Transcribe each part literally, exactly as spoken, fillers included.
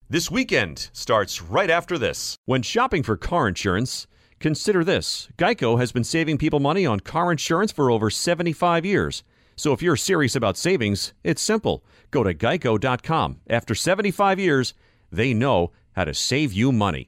This weekend starts right after this. When shopping for car insurance, consider this. Geico has been saving people money on car insurance for over seventy-five years. So if you're serious about savings, it's simple. Go to geico dot com. After seventy-five years, they know how to save you money.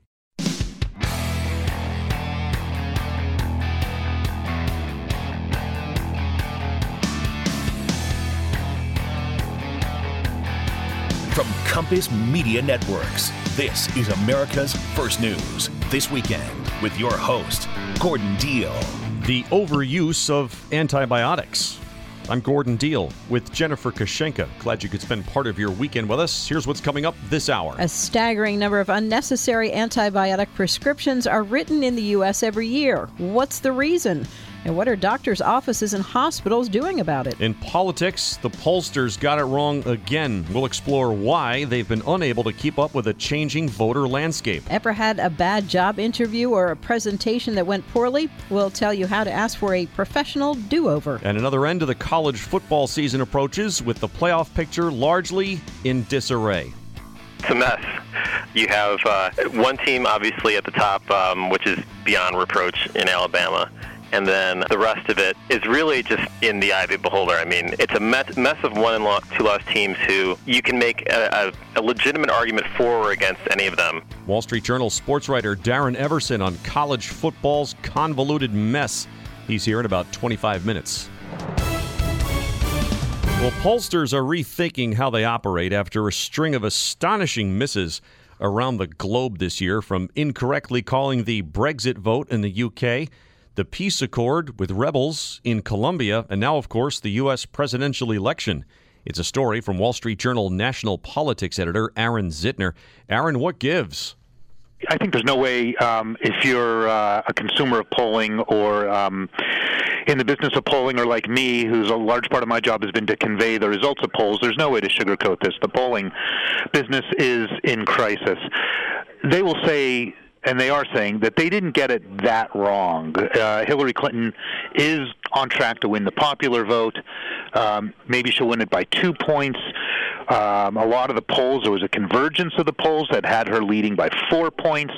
From Compass Media Networks, this is America's First News. This weekend with your host, Gordon Deal. The overuse of antibiotics. I'm Gordon Deal with Jennifer Kashenka. Glad you could spend part of your weekend with us. Here's what's coming up this hour. A staggering number of unnecessary antibiotic prescriptions are written in the U S every year. What's the reason? And what are doctors' offices and hospitals doing about it? In politics, the pollsters got it wrong again. We'll explore why they've been unable to keep up with a changing voter landscape. Ever had a bad job interview or a presentation that went poorly? We'll tell you how to ask for a professional do-over. And another end to the college football season approaches with the playoff picture largely in disarray. It's a mess. You have uh, one team obviously at the top, um, which is beyond reproach in Alabama. And then the rest of it is really just in the eye of the beholder. I mean, it's a mess, mess of one and lo- two lost teams who you can make a, a, a legitimate argument for or against any of them. Wall Street Journal sports writer Darren Everson on college football's convoluted mess. He's here in about twenty-five minutes. Well, pollsters are rethinking how they operate after a string of astonishing misses around the globe this year, from incorrectly calling the Brexit vote in the U K, the peace accord with rebels in Colombia, and now, of course, the U S presidential election. It's a story from Wall Street Journal national politics editor Aaron Zitner. Aaron, what gives? I think there's no way, um, if you're uh, a consumer of polling or um, in the business of polling, or like me, whose a large part of my job has been to convey the results of polls, there's no way to sugarcoat this. The polling business is in crisis. They will say, and they are saying, that they didn't get it that wrong. Uh, Hillary Clinton is on track to win the popular vote. Um, maybe she'll win it by two points. Um, a lot of the polls, there was a convergence of the polls that had her leading by four points.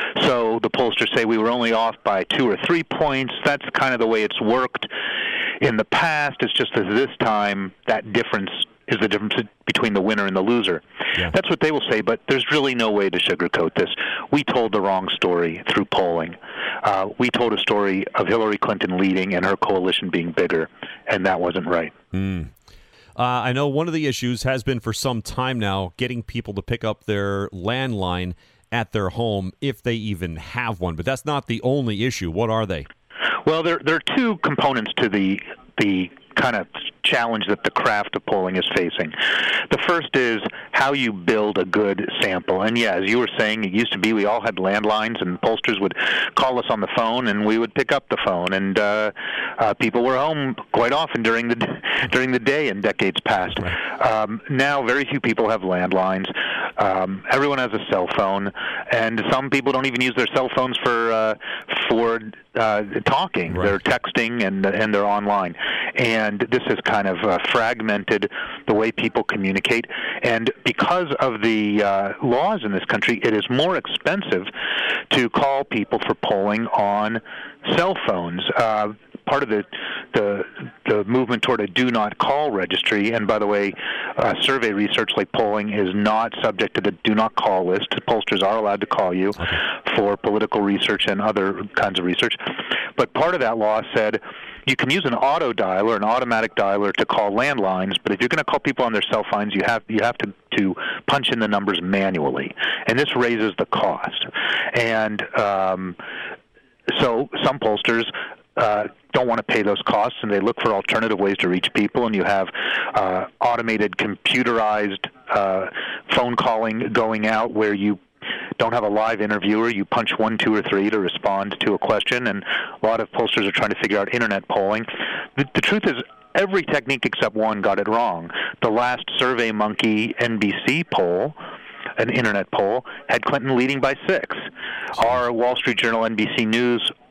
So the pollsters say we were only off by two or three points. That's kind of the way it's worked in the past. It's just that this time that difference is the difference between the winner and the loser. Yeah. That's what they will say, but there's really no way to sugarcoat this. We told the wrong story through polling. Uh, we told a story of Hillary Clinton leading and her coalition being bigger, and that wasn't right. Mm. Uh, I know one of the issues has been for some time now getting people to pick up their landline at their home if they even have one, but that's not the only issue. What are they? Well, there, there are two components to the the kind of challenge that the craft of polling is facing. The first is how you build a good sample. And yeah, as you were saying, it used to be we all had landlines, and pollsters would call us on the phone, and we would pick up the phone. And uh, uh, people were home quite often during the during the day in decades past. Right. Um, now, very few people have landlines. Um, everyone has a cell phone, and some people don't even use their cell phones for uh, for uh, talking. Right. They're texting and and they're online, and this has kind of uh, fragmented the way people communicate. And because of the uh, laws in this country, it is more expensive to call people for polling on cell phones. Uh, part of the, the the movement toward a do not call registry, and by the way, uh, survey research like polling is not subject to the do not call list. Pollsters are allowed to call you for political research and other kinds of research. But part of that law said you can use an auto dialer, an automatic dialer, to call landlines, but if you're going to call people on their cell phones, you have you have to, to punch in the numbers manually, and this raises the cost. And um, so some pollsters uh, don't want to pay those costs, and they look for alternative ways to reach people, and you have uh, automated, computerized uh, phone calling going out where you don't have a live interviewer. You punch one, two, or three to respond to a question, and a lot of pollsters are trying to figure out internet polling. The, the truth is, every technique except one got it wrong. The last SurveyMonkey N B C poll, an internet poll, had Clinton leading by six. Our Wall Street Journal N B C News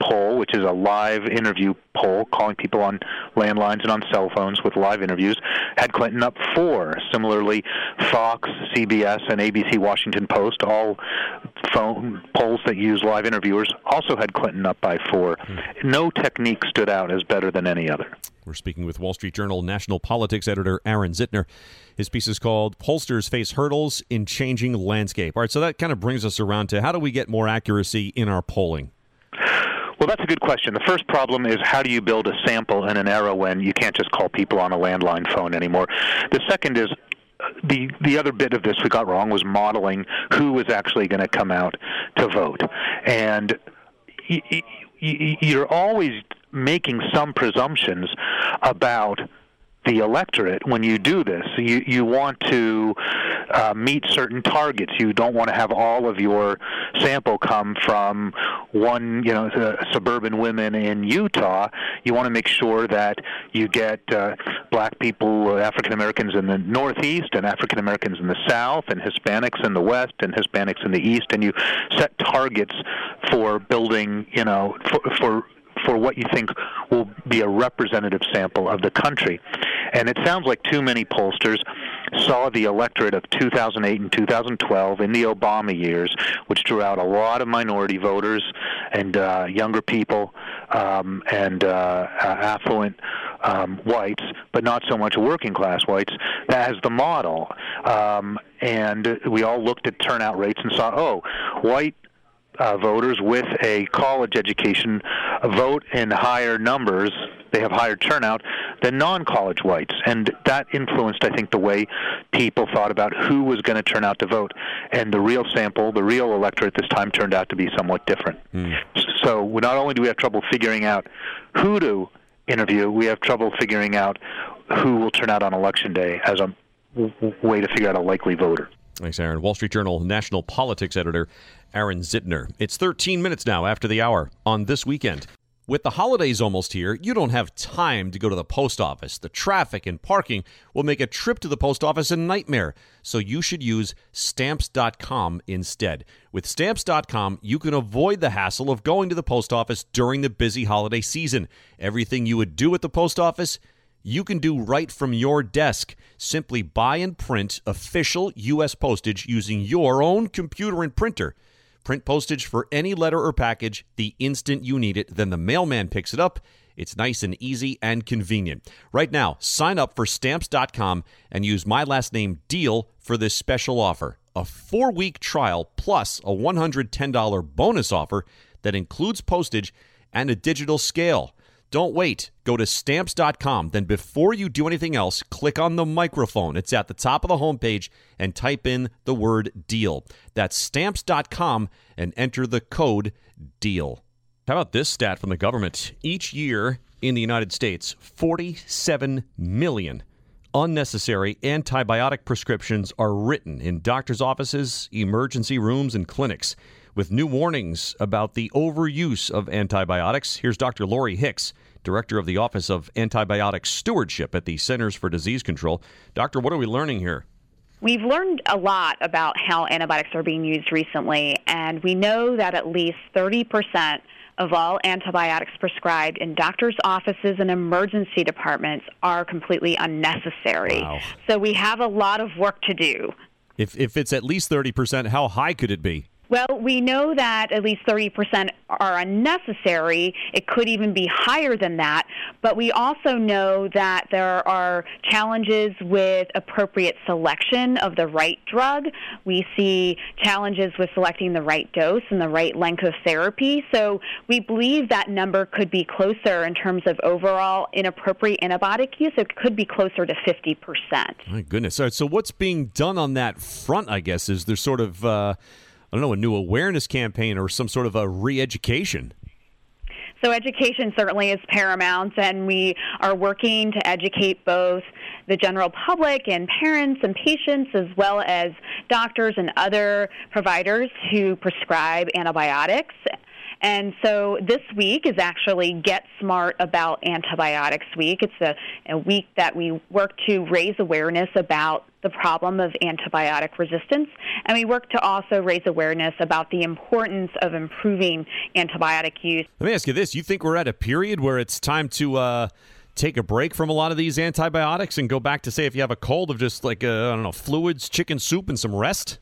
poll, which is a live interview poll, calling people on landlines and on cell phones with live interviews, had Clinton up four. Similarly, Fox, C B S, and A B C Washington Post, all phone polls that use live interviewers, also had Clinton up by four. Mm-hmm. No technique stood out as better than any other. We're speaking with Wall Street Journal national politics editor Aaron Zitner. His piece is called Pollsters Face Hurdles in Changing Landscape. All right, so that kind of brings us around to how do we get more accuracy in our polling? Well, that's a good question. The first problem is how do you build a sample in an era when you can't just call people on a landline phone anymore? The second is the the other bit of this we got wrong was modeling who was actually going to come out to vote. And y- y- y- you're always making some presumptions about the electorate when you do this. You you want to uh, meet certain targets. You don't want to have all of your sample come from one, you know, uh, suburban women in Utah. You want to make sure that you get uh, black people, uh, African Americans in the Northeast, and African Americans in the South, and Hispanics in the West, and Hispanics in the East, and you set targets for building, you know, for, for for what you think will be a representative sample of the country. And it sounds like too many pollsters saw the electorate of two thousand eight and two thousand twelve in the Obama years, which drew out a lot of minority voters and uh, younger people um, and uh, affluent um, whites, but not so much working-class whites, as the model. Um, and we all looked at turnout rates and saw, oh, white Uh, voters with a college education vote in higher numbers. They have higher turnout than non-college whites. And that influenced, I think, the way people thought about who was going to turn out to vote. And the real sample, the real electorate this time turned out to be somewhat different. Mm. So not only do we have trouble figuring out who to interview, we have trouble figuring out who will turn out on Election Day as a w- way to figure out a likely voter. Thanks, Aaron. Wall Street Journal national politics editor Aaron Zitner. It's thirteen minutes now after the hour on This Weekend. With the holidays almost here, you don't have time to go to the post office. The traffic and parking will make a trip to the post office a nightmare. So you should use Stamps dot com instead. With Stamps dot com, you can avoid the hassle of going to the post office during the busy holiday season. Everything you would do at the post office, you can do right from your desk. Simply buy and print official U S postage using your own computer and printer. Print postage for any letter or package the instant you need it. Then the mailman picks it up. It's nice and easy and convenient. Right now, sign up for Stamps dot com and use my last name, DEAL, for this special offer. A four-week trial plus a one hundred ten dollars bonus offer that includes postage and a digital scale. Don't wait. Go to Stamps dot com. Then before you do anything else, click on the microphone. It's at the top of the homepage and type in the word DEAL. That's Stamps dot com and enter the code DEAL. How about this stat from the government? Each year in the United States, forty-seven million unnecessary antibiotic prescriptions are written in doctors' offices, emergency rooms, and clinics. With new warnings about the overuse of antibiotics, here's Doctor Lori Hicks, Director of the Office of Antibiotic Stewardship at the Centers for Disease Control. Doctor, what are we learning here? We've learned a lot about how antibiotics are being used recently, and we know that at least thirty percent of all antibiotics prescribed in doctors' offices and emergency departments are completely unnecessary. Wow. So we have a lot of work to do. If if it's at least thirty percent, how high could it be? Well, we know that at least thirty percent are unnecessary. It could even be higher than that. But we also know that there are challenges with appropriate selection of the right drug. We see challenges with selecting the right dose and the right length of therapy. So we believe that number could be closer in terms of overall inappropriate antibiotic use. It could be closer to fifty percent. My goodness. All right, so what's being done on that front, I guess? Is there sort of... Uh I don't know, a new awareness campaign or some sort of a re-education? So education certainly is paramount, and we are working to educate both the general public and parents and patients, as well as doctors and other providers who prescribe antibiotics. And so this week is actually Get Smart About Antibiotics Week. It's a, a week that we work to raise awareness about the problem of antibiotic resistance, and we work to also raise awareness about the importance of improving antibiotic use. Let me ask you this. You think we're at a period where it's time to uh, take a break from a lot of these antibiotics and go back to, say, if you have a cold, of just like, uh, I don't know, fluids, chicken soup, and some rest?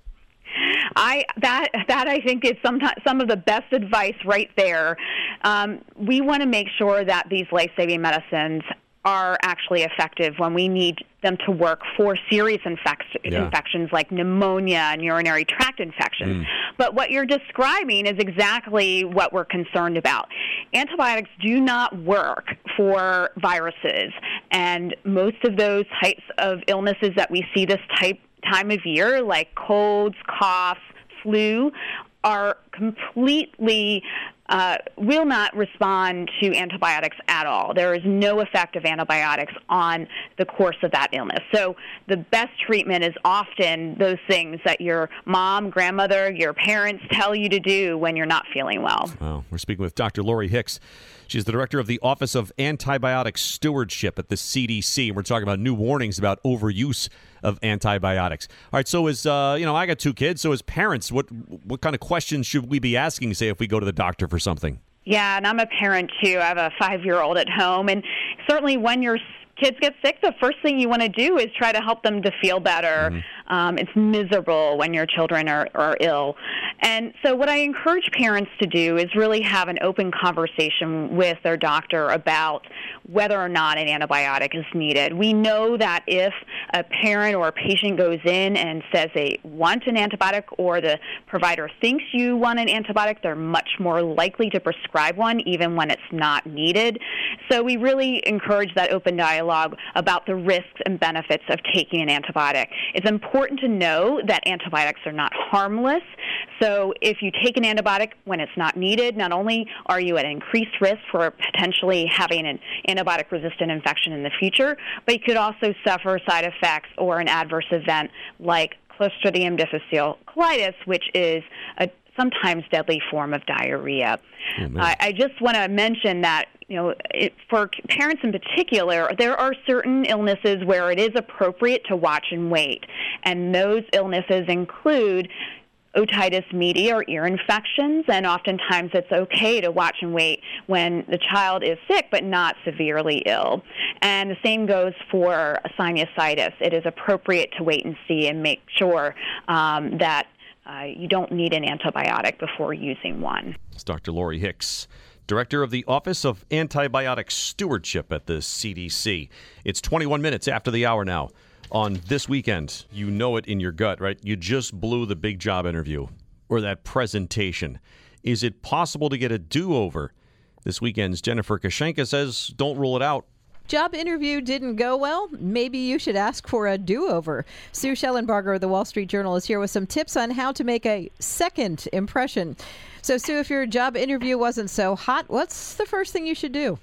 I that that I think is some some of the best advice right there. Um, we want to make sure that these life-saving medicines are actually effective when we need them to work for serious infect- yeah. infections like pneumonia and urinary tract infections. Mm. But what you're describing is exactly what we're concerned about. Antibiotics do not work for viruses, and most of those types of illnesses that we see this type time of year, like colds, coughs, flu, are completely uh, will not respond to antibiotics at all. There is no effect of antibiotics on the course of that illness. So the best treatment is often those things that your mom, grandmother, your parents tell you to do when you're not feeling well. Wow. We're speaking with Doctor Lori Hicks. She's the director of the Office of Antibiotic Stewardship at the C D C. We're talking about new warnings about overuse of antibiotics. All right, so as, uh, you know, I got two kids, so as parents, what what kind of questions should we be asking, say, if we go to the doctor for something? Yeah, and I'm a parent, too. I have a five-year-old at home, and certainly when your kids get sick, the first thing you want to do is try to help them to feel better. Mm-hmm. Um, it's miserable when your children are, are ill. And so what I encourage parents to do is really have an open conversation with their doctor about whether or not an antibiotic is needed. We know that if a parent or a patient goes in and says they want an antibiotic, or the provider thinks you want an antibiotic, they're much more likely to prescribe one even when it's not needed. So we really encourage that open dialogue about the risks and benefits of taking an antibiotic. It's important to know that antibiotics are not harmless. So if you take an antibiotic when it's not needed, not only are you at increased risk for potentially having an antibiotic-resistant infection in the future, but you could also suffer side effects or an adverse event like Clostridium difficile colitis, which is a sometimes deadly form of diarrhea. Oh, I, I just want to mention that, you know, it, for parents in particular, there are certain illnesses where it is appropriate to watch and wait, and those illnesses include otitis media or ear infections, and oftentimes it's okay to watch and wait when the child is sick but not severely ill. And the same goes for sinusitis. It is appropriate to wait and see and make sure um, that Uh, you don't need an antibiotic before using one. It's Doctor Lori Hicks, Director of the Office of Antibiotic Stewardship at the C D C. It's twenty-one minutes after the hour now. On This Weekend, you know it in your gut, right? You just blew the big job interview or that presentation. Is it possible to get a do-over? This Weekend's Jennifer Kashenka says don't rule it out. Job interview didn't go well? Maybe you should ask for a do-over. Sue Schellenbarger of the Wall Street Journal is here with some tips on how to make a second impression. So, Sue, if your job interview wasn't so hot, what's the first thing you should do?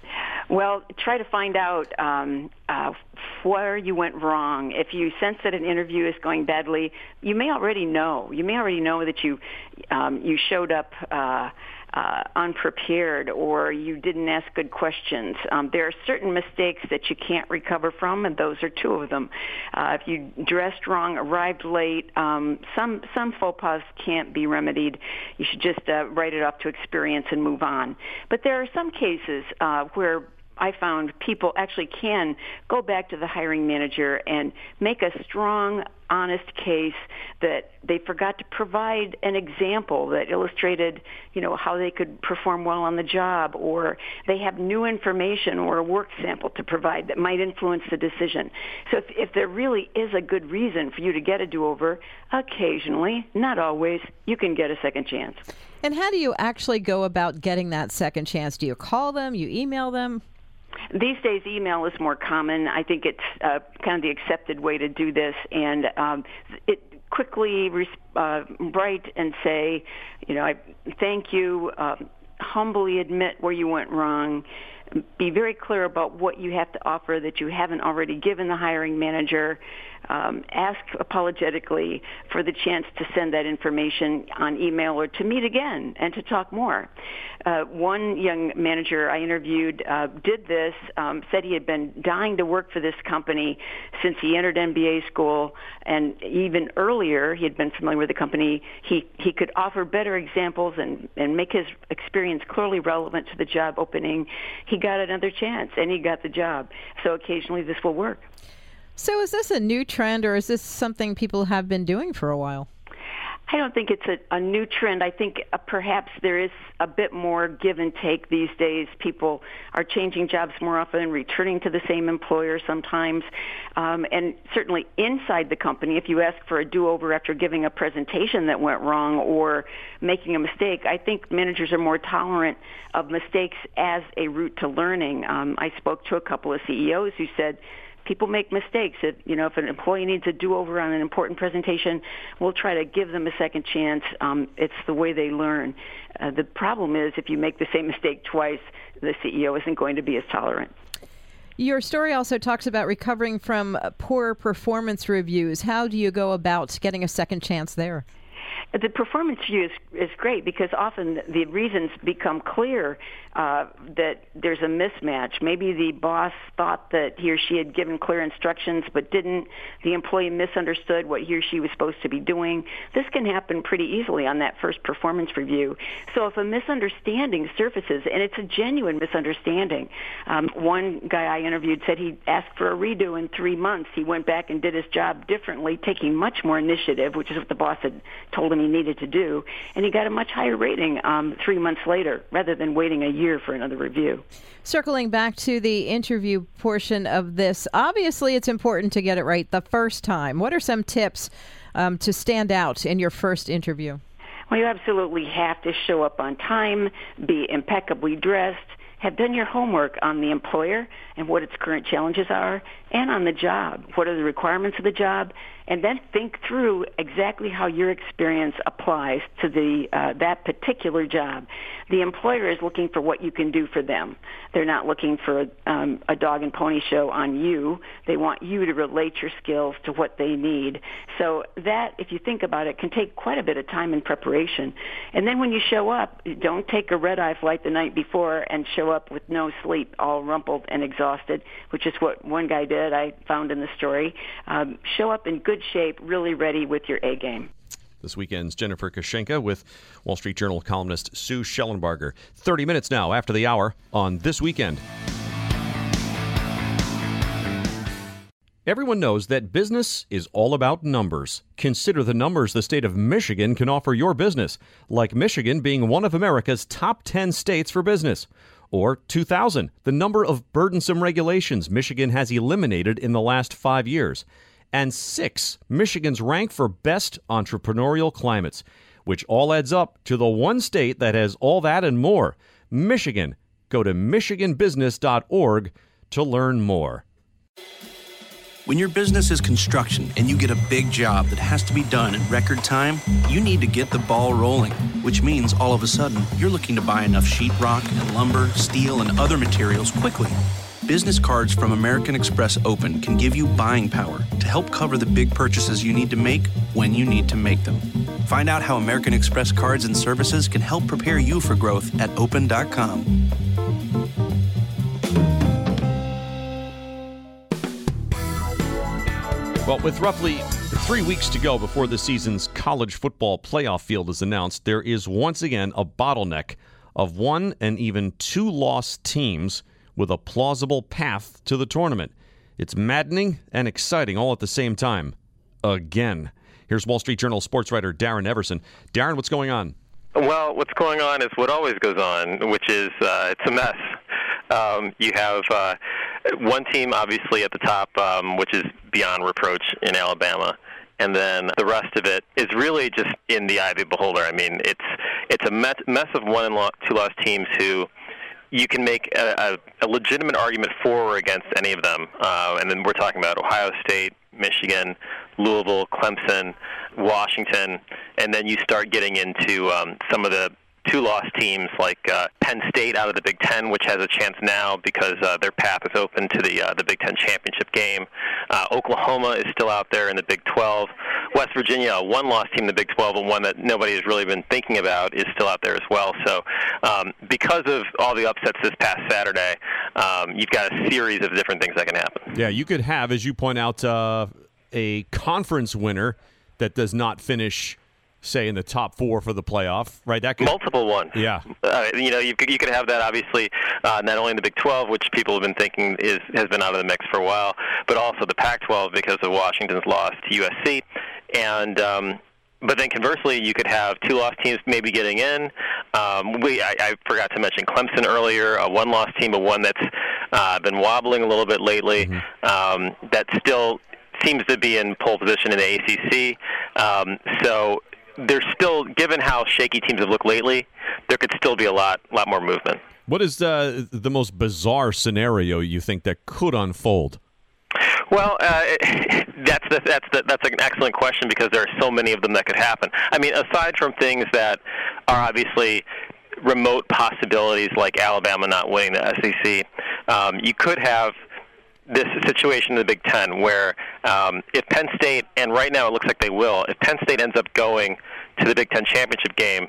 Well, try to find out um, uh, where you went wrong. If you sense that an interview is going badly, you may already know. You may already know that you um, you showed up uh, uh, unprepared, or you didn't ask good questions. Um, there are certain mistakes that you can't recover from, and those are two of them. Uh, if you dressed wrong, arrived late, um, some some faux pas can't be remedied. You should just uh, write it off to experience and move on. But there are some cases uh, where I found people actually can go back to the hiring manager and make a strong, honest case that they forgot to provide an example that illustrated, you know, how they could perform well on the job, or they have new information or a work sample to provide that might influence the decision. So if, if there really is a good reason for you to get a do-over, occasionally, not always, you can get a second chance. And how do you actually go about getting that second chance? Do you call them? You email them? These days, email is more common. I think it's uh, kind of the accepted way to do this, and um, it quickly uh, write and say, you know, I thank you, uh, humbly admit where you went wrong. be very clear about what you have to offer that you haven't already given the hiring manager. Um, ask apologetically for the chance to send that information on email or to meet again and to talk more. Uh, one young manager I interviewed uh, did this, um, said he had been dying to work for this company since he entered M B A school, and even earlier he had been familiar with the company. He he could offer better examples and, and make his experience clearly relevant to the job opening. He got another chance, and he got the job. So occasionally this will work. So is this a new trend, or is this something people have been doing for a while? I don't think it's a, a new trend. I think uh, perhaps there is a bit more give and take these days. People are changing jobs more often, returning to the same employer sometimes. Um, and certainly inside the company, if you ask for a do-over after giving a presentation that went wrong or making a mistake, I think managers are more tolerant of mistakes as a route to learning. Um, I spoke to a couple of C E Os who said, people make mistakes. If, you know, if an employee needs a do-over on an important presentation, we'll try to give them a second chance. Um, it's the way they learn. Uh, the problem is if you make the same mistake twice, the C E O isn't going to be as tolerant. Your story also talks about recovering from poor performance reviews. How do you go about getting a second chance there? The performance review is, is great because often the reasons become clear uh, that there's a mismatch. Maybe the boss thought that he or she had given clear instructions but didn't. The employee misunderstood what he or she was supposed to be doing. This can happen pretty easily on that first performance review. So if a misunderstanding surfaces, and it's a genuine misunderstanding, um, one guy I interviewed said he asked for a redo in three months. He went back and did his job differently, taking much more initiative, which is what the boss had told him he needed to do, and he got a much higher rating um, three months later rather than waiting a year for another review. Circling back to the interview portion of this, obviously it's important to get it right the first time. What are some tips um, to stand out in your first interview? Well, you absolutely have to show up on time, be impeccably dressed, have done your homework on the employer and what its current challenges are, and on the job. What are the requirements of the job? And then think through exactly how your experience applies to the uh, that particular job. The employer is looking for what you can do for them. They're not looking for um, a dog and pony show on you. They want you to relate your skills to what they need. So that, if you think about it, can take quite a bit of time and preparation. And then when you show up, don't take a red-eye flight the night before and show up with no sleep, all rumpled and exhausted, which is what one guy did, I found in the story. Um, show up in good shape, really ready with your A game. This weekend's Jennifer Kashenka with Wall Street Journal columnist Sue Schellenbarger. thirty minutes now after the hour on This Weekend. Everyone knows that business is all about numbers. Consider the numbers the state of Michigan can offer your business, like Michigan being one of America's top ten states for business. Or two thousand, the number of burdensome regulations Michigan has eliminated in the last five years. And six, Michigan's rank for best entrepreneurial climates, which all adds up to the one state that has all that and more. Michigan. Go to michigan business dot org to learn more. When your business is construction and you get a big job that has to be done in record time, you need to get the ball rolling, which means all of a sudden you're looking to buy enough sheetrock and lumber, steel, and other materials quickly. Business cards from American Express Open can give you buying power to help cover the big purchases you need to make when you need to make them. Find out how American Express cards and services can help prepare you for growth at open dot com. Well, with roughly three weeks to go before the season's college football playoff field is announced, there is once again a bottleneck of one and even two lost teams with a plausible path to the tournament. It's maddening and exciting all at the same time. Again. Here's Wall Street Journal sports writer Darren Everson. Darren, what's going on? Well, what's going on is what always goes on, which is uh, it's a mess. Um, you have uh, one team, obviously, at the top, um, which is beyond reproach in Alabama. And then the rest of it is really just in the eye of the beholder. I mean, it's it's a mess, mess of one and lo- two lost teams who you can make a, a, a legitimate argument for or against any of them. Uh, and then we're talking about Ohio State, Michigan, Louisville, Clemson, Washington, and then you start getting into um, some of the two-loss teams like uh, Penn State out of the Big Ten, which has a chance now because uh, their path is open to the uh, the Big Ten championship game. Uh, Oklahoma is still out there in the Big twelve. West Virginia, a one-loss team in the Big twelve, and one that nobody has really been thinking about, is still out there as well. So um, because of all the upsets this past Saturday, um, you've got a series of different things that can happen. Yeah, you could have, as you point out, uh, a conference winner that does not finish, say, in the top four for the playoff, right? That could, multiple ones. Yeah. Uh, you know, you could, you could have that, obviously, uh, not only in the Big twelve, which people have been thinking is has been out of the mix for a while, but also the Pac twelve because of Washington's loss to U S C. And um, but then conversely, you could have two loss teams maybe getting in. Um, we I, I forgot to mention Clemson earlier, a one-loss team, but one that's uh, been wobbling a little bit lately. Mm-hmm. Um, that still seems to be in pole position in the A C C. Um, so there's still, given how shaky teams have looked lately, there could still be a lot, lot more movement. What is the the most bizarre scenario you think that could unfold? Well, uh, that's the, that's the, that's an excellent question because there are so many of them that could happen. I mean, aside from things that are obviously remote possibilities, like Alabama not winning the S E C, um, you could have this situation in the Big Ten where um, if Penn State, and right now it looks like they will, if Penn State ends up going to the Big Ten championship game,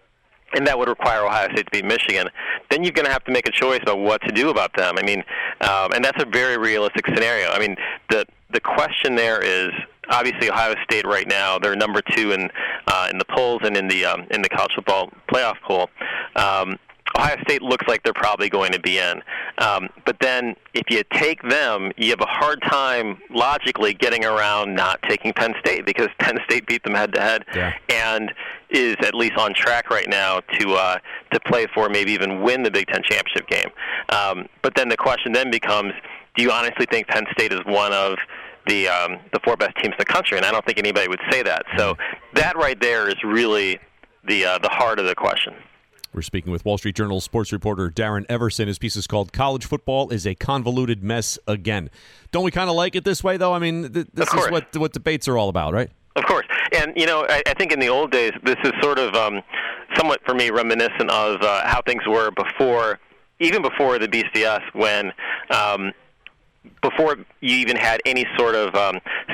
and that would require Ohio State to beat Michigan, then you're going to have to make a choice about what to do about them. I mean, um, and that's a very realistic scenario. I mean, the the question there is, obviously Ohio State right now, they're number two in uh, in the polls and in the um, in the college football playoff poll. Um, Ohio State looks like they're probably going to be in. Um, but then if you take them, you have a hard time logically getting around not taking Penn State because Penn State beat them head-to-head yeah. and is at least on track right now to uh, to play for, maybe even win the Big Ten championship game. Um, but then the question then becomes, do you honestly think Penn State is one of the um, the four best teams in the country? And I don't think anybody would say that. So that right there is really the uh, the heart of the question. We're speaking with Wall Street Journal sports reporter Darren Everson. His piece is called "College Football is a Convoluted Mess Again." Don't we kind of like it this way, though? I mean, th- this is what what debates are all about, right? Of course. And, you know, I, I think in the old days, this is sort of um, somewhat, for me, reminiscent of uh, how things were before, even before the B C S, when um, before you even had any sort of um,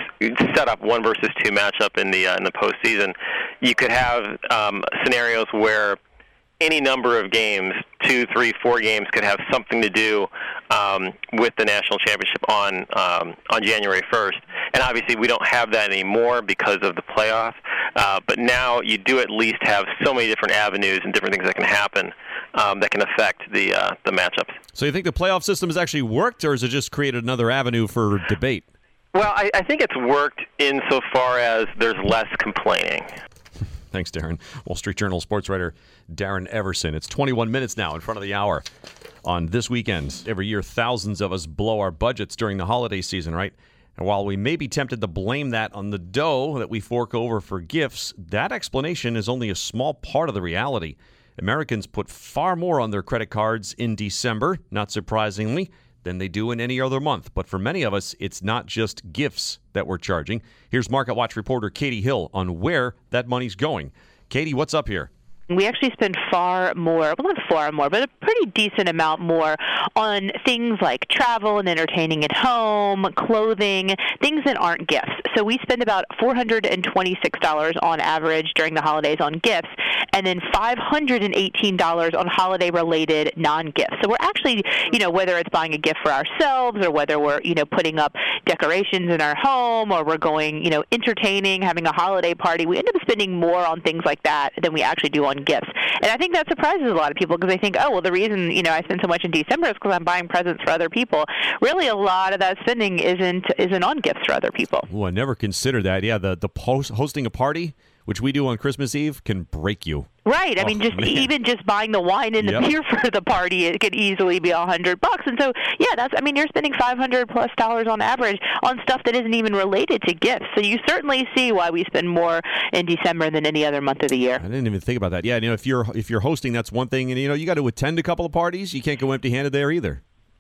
set up one versus two matchup in the, uh, in the postseason, you could have um, scenarios where any number of games, two, three, four games, could have something to do um, with the national championship on um, on January first. And obviously, we don't have that anymore because of the playoff. Uh, but now you do at least have so many different avenues and different things that can happen um, that can affect the uh, the matchups. So you think the playoff system has actually worked, or has it just created another avenue for debate? Well, I, I think it's worked insofar as there's less complaining. Thanks, Darren. Wall Street Journal sports writer Darren Everson. It's twenty-one minutes now in front of the hour on This Weekend. Every year, thousands of us blow our budgets during the holiday season, right? And while we may be tempted to blame that on the dough that we fork over for gifts, that explanation is only a small part of the reality. Americans put far more on their credit cards in December, not surprisingly, than they do in any other month. But for many of us, it's not just gifts that we're charging. Here's Market Watch reporter Katie Hill on where that money's going. Katie, what's up here? We actually spend far more, well, not far more, but a pretty decent amount more on things like travel and entertaining at home, clothing, things that aren't gifts. So we spend about four hundred twenty-six dollars on average during the holidays on gifts, and then five hundred eighteen dollars on holiday-related non-gifts. So we're actually, you know, whether it's buying a gift for ourselves or whether we're, you know, putting up decorations in our home or we're going, you know, entertaining, having a holiday party, we end up spending more on things like that than we actually do on gifts. And I think that surprises a lot of people because they think, oh, well, the reason, you know, I spend so much in December is because I'm buying presents for other people. Really, a lot of that spending isn't isn't on gifts for other people. Oh, I never considered that. Yeah, the, the post, hosting a party, which we do on Christmas Eve, can break you. Right. I oh, mean, just man. even just buying the wine and yep. the beer for the party, it could easily be a hundred bucks. And so, yeah, that's. I mean, you're spending five hundred plus dollars on average on stuff that isn't even related to gifts. So you certainly see why we spend more in December than any other month of the year. I didn't even think about that. Yeah, you know, if you're if you're hosting, that's one thing, and you know, you got to attend a couple of parties. You can't go empty-handed there either.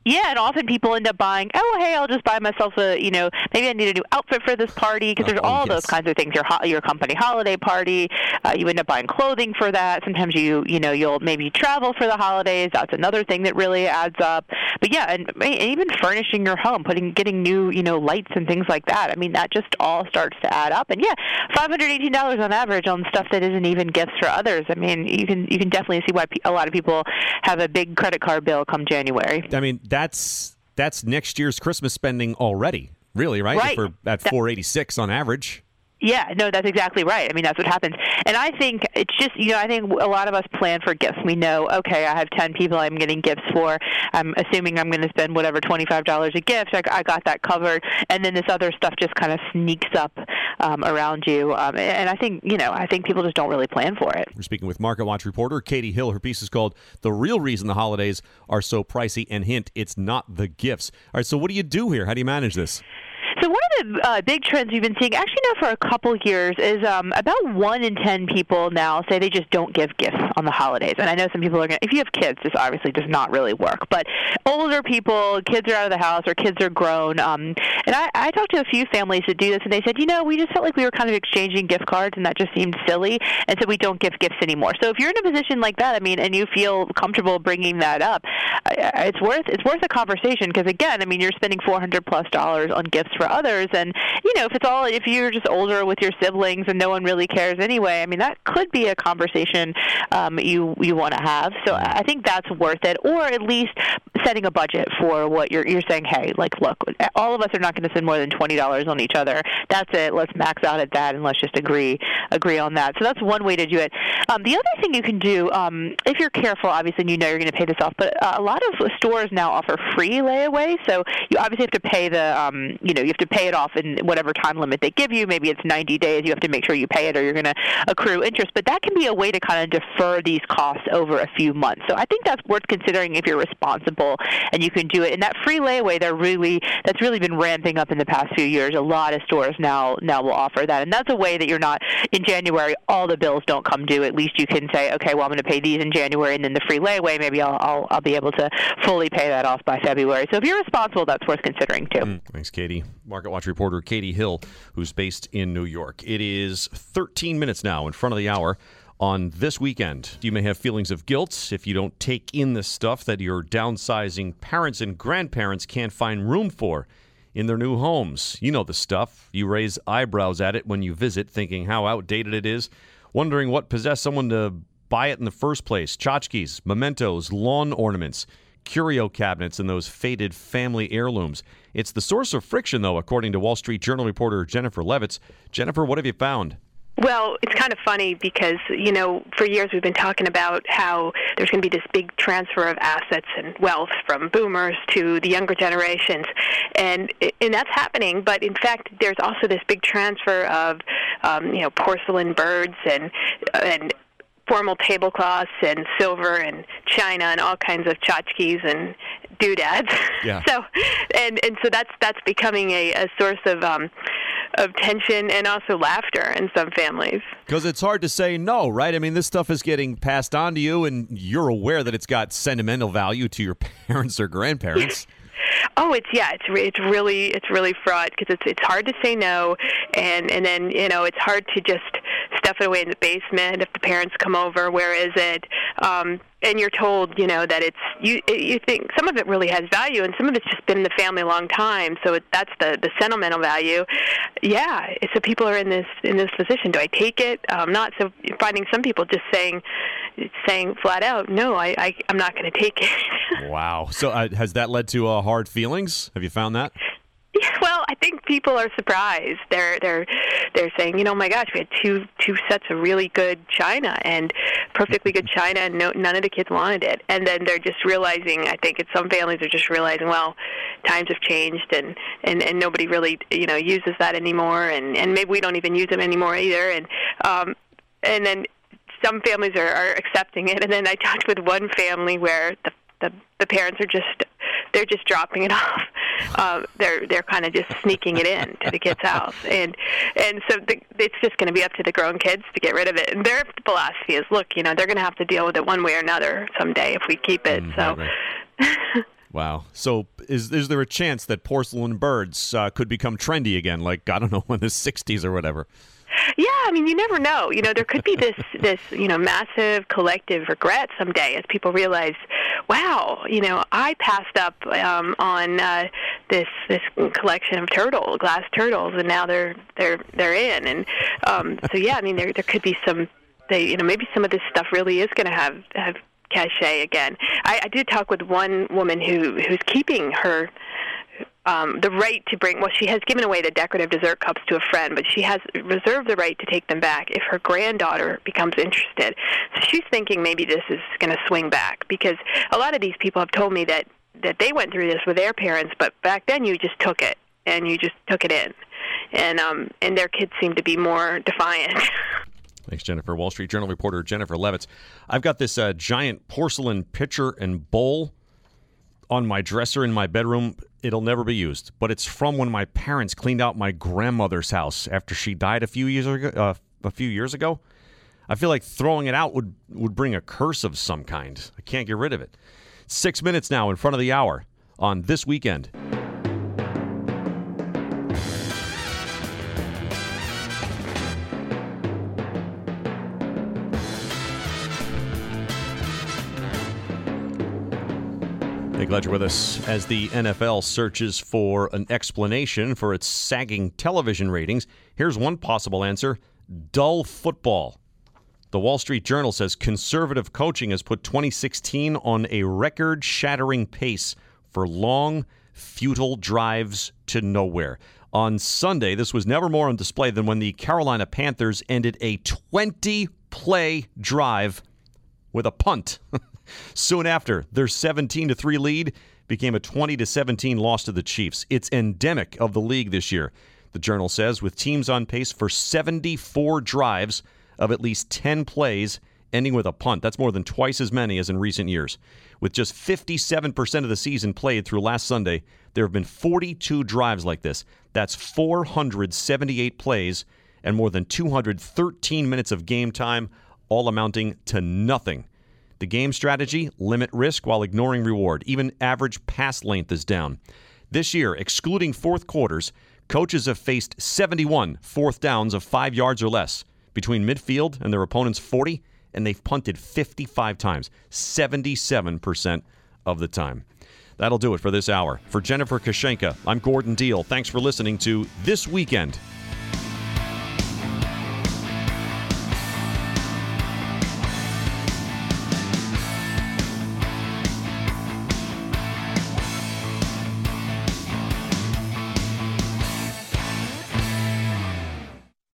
Yeah, and often people end up buying, oh, hey, I'll just buy myself a, you know, maybe I need a new outfit for this party, because there's Oh, all yes. those kinds of things. Your ho- your company holiday party, uh, you end up buying clothing for that. Sometimes you, you know, you'll maybe travel for the holidays. That's another thing that really adds up. But yeah, and, and even furnishing your home, putting, getting new, you know, lights and things like that. I mean, that just all starts to add up. And yeah, five hundred eighteen dollars on average on stuff that isn't even gifts for others. I mean, you can you can definitely see why pe- a lot of people have a big credit card bill come January. I mean, that's that's next year's Christmas spending already, really, right? Right. If we're at That- four eighty-six on average. Yeah, no, that's exactly right. I mean, that's what happens. And I think it's just, you know, I think a lot of us plan for gifts. We know, okay, I have ten people I'm getting gifts for. I'm assuming I'm going to spend whatever, twenty-five dollars a gift. I, I got that covered. And then this other stuff just kind of sneaks up um, around you. Um, and I think, you know, I think people just don't really plan for it. We're speaking with Market Watch reporter Katie Hill. Her piece is called "The Real Reason the Holidays Are So Pricey," and hint, it's not the gifts. All right, so what do you do here? How do you manage this? So one of the uh, big trends we've been seeing, actually now for a couple years, is um, about one in ten people now say they just don't give gifts on the holidays. And I know some people are going to, if you have kids, this obviously does not really work. But older people, kids are out of the house or kids are grown. Um, and I, I talked to a few families that do this, and they said, you know, we just felt like we were kind of exchanging gift cards, and that just seemed silly. And so we don't give gifts anymore. So if you're in a position like that, I mean, and you feel comfortable bringing that up, it's worth it's worth a conversation, because again, I mean, you're spending four hundred plus dollars on gifts for others, and you know, if it's all if you're just older with your siblings and no one really cares anyway, I mean, that could be a conversation um, you you want to have. So I think that's worth it, or at least setting a budget for what you're you're saying. Hey, like, look, all of us are not going to spend more than twenty dollars on each other. That's it. Let's max out at that, and let's just agree agree on that. So that's one way to do it. Um, the other thing you can do, um, if you're careful, obviously, and you know you're going to pay this off, but uh, a lot of stores now offer free layaway. So you obviously have to pay the, um, you know, you have to pay it off in whatever time limit they give you. Maybe it's ninety days. You have to make sure you pay it, or you're going to accrue interest. But that can be a way to kind of defer these costs over a few months. So I think that's worth considering if you're responsible and you can do it. And that free layaway, they're really that's really been ramping up in the past few years. A lot of stores now now will offer that, and that's a way that you're not in January. All the bills don't come due. At least you can say, okay, well, I'm going to pay these in January, and then the free layaway, maybe I'll I'll, I'll be able to fully pay that off by February. So if you're responsible, that's worth considering too. Mm, thanks, Katie. Market Watch reporter Katie Hill, who's based in New York. It is thirteen minutes now in front of the hour on This Weekend. You may have feelings of guilt if you don't take in the stuff that your downsizing parents and grandparents can't find room for in their new homes. You know the stuff. You raise eyebrows at it when you visit, thinking how outdated it is, wondering what possessed someone to buy it in the first place. Tchotchkes, mementos, lawn ornaments, curio cabinets, and those faded family heirlooms. It's the source of friction, though, according to Wall Street Journal reporter Jennifer Levitz. Jennifer, what have you found? Well, it's kind of funny because, you know, for years we've been talking about how there's going to be this big transfer of assets and wealth from boomers to the younger generations, and and that's happening. But in fact, there's also this big transfer of, um, you know, porcelain birds and and formal tablecloths and silver and china and all kinds of tchotchkes and doodads. Yeah. so, and and so that's that's becoming a, a source of um, of tension and also laughter in some families. Because it's hard to say no, right? I mean, this stuff is getting passed on to you, and you're aware that it's got sentimental value to your parents or grandparents. Oh, it's yeah, it's re- it's really it's really fraught because it's it's hard to say no, and and then you know it's hard to just stuff it away in the basement if the parents come over. Where is it? Um, and you're told, you know, that it's you. You think some of it really has value, and some of it's just been in the family a long time. So it, that's the the sentimental value. Yeah. So people are in this in this position. Do I take it? Um, not so. Finding some people just saying saying flat out, no, I, I I'm not going to take it. Wow. So uh, has that led to uh, hard feelings? Have you found that? Yeah, well, I think people are surprised. They're they're they're saying, you know, my gosh, we had two two sets of really good china and perfectly good china, and no, none of the kids wanted it. And then they're just realizing, I think, in some families are just realizing, well, times have changed, and, and, and nobody really, you know, uses that anymore, and, and maybe we don't even use them anymore either. And um, and then some families are, are accepting it. And then I talked with one family where the the, the parents are just they're just dropping it off. Uh, they're they're kind of just sneaking it in to the kids' house, and and so the, it's just going to be up to the grown kids to get rid of it. And their philosophy is, look, you know, they're going to have to deal with it one way or another someday if we keep it. Mm, so. right, right. Wow. So is is there a chance that porcelain birds uh, could become trendy again, like, I don't know, in the sixties or whatever? Yeah, I mean, you never know. You know, there could be this, this, you know, massive collective regret someday as people realize, wow, you know, I passed up um, on uh, this this collection of turtle, glass turtles, and now they're they're they're in. And um, so, yeah, I mean, there there could be some, they, you know, maybe some of this stuff really is going to have have cachet again. I, I did talk with one woman who who's keeping her. Um, the right to bring, well, she has given away the decorative dessert cups to a friend, but she has reserved the right to take them back if her granddaughter becomes interested. So she's thinking maybe this is going to swing back, because a lot of these people have told me that, that they went through this with their parents, but back then you just took it, and you just took it in. And, um, and their kids seem to be more defiant. Thanks, Jennifer. Wall Street Journal reporter Jennifer Levitz. I've got this uh, giant porcelain pitcher and bowl on my dresser in my bedroom. It'll never be used, but it's from when my parents cleaned out my grandmother's house after she died a few years ago. Uh, a few years ago, I feel like throwing it out would would bring a curse of some kind. I can't get rid of it. Six minutes now in front of the hour on This Weekend. Hey, glad you're with us. As the N F L searches for an explanation for its sagging television ratings, here's one possible answer: dull football. The Wall Street Journal says conservative coaching has put twenty sixteen on a record-shattering pace for long, futile drives to nowhere. On Sunday, this was never more on display than when the Carolina Panthers ended a twenty-play drive with a punt. Soon after, their seventeen to three lead became a twenty to seventeen loss to the Chiefs. It's endemic of the league this year, the Journal says, with teams on pace for seventy-four drives of at least ten plays ending with a punt. That's more than twice as many as in recent years. With just fifty-seven percent of the season played through last Sunday, there have been forty-two drives like this. That's four hundred seventy-eight plays and more than two hundred thirteen minutes of game time, all amounting to nothing. The game strategy: limit risk while ignoring reward. Even average pass length is down. This year, excluding fourth quarters, coaches have faced seventy-one fourth downs of five yards or less between midfield and their opponent's forty, and they've punted fifty-five times, seventy-seven percent of the time. That'll do it for this hour. For Jennifer Kashenka, I'm Gordon Deal. Thanks for listening to This Weekend